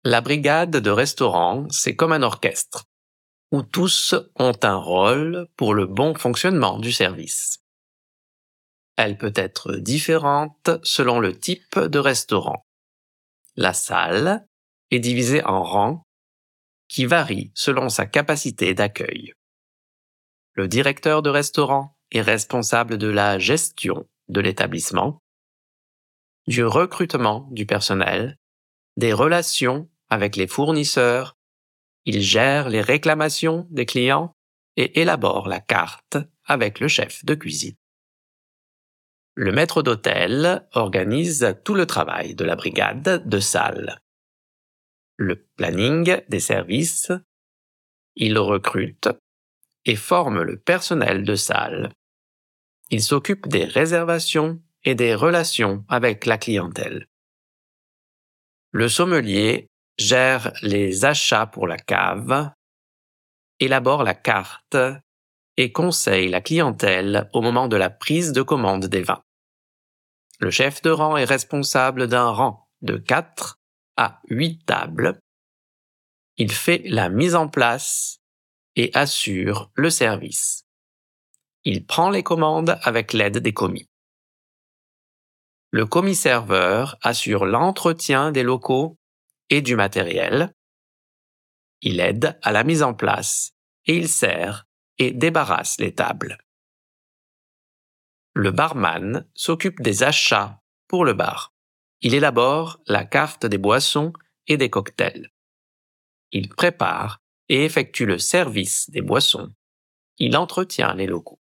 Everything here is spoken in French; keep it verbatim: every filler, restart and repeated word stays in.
La brigade de restaurant, c'est comme un orchestre, où tous ont un rôle pour le bon fonctionnement du service. Elle peut être différente selon le type de restaurant. La salle est divisée en rangs qui varient selon sa capacité d'accueil. Le directeur de restaurant est responsable de la gestion de l'établissement, du recrutement du personnel, des relations avec les fournisseurs. Il gère les réclamations des clients et élabore la carte avec le chef de cuisine. Le maître d'hôtel organise tout le travail de la brigade de salle. Le planning des services, il recrute et forme le personnel de salle. Il s'occupe des réservations et des relations avec la clientèle. Le sommelier gère les achats pour la cave, élabore la carte et conseille la clientèle au moment de la prise de commande des vins. Le chef de rang est responsable d'un rang de quatre à huit tables. Il fait la mise en place et assure le service. Il prend les commandes avec l'aide des commis. Le commis-serveur assure l'entretien des locaux et du matériel. Il aide à la mise en place et il sert et débarrasse les tables. Le barman s'occupe des achats pour le bar. Il élabore la carte des boissons et des cocktails. Il prépare et effectue le service des boissons. Il entretient les locaux.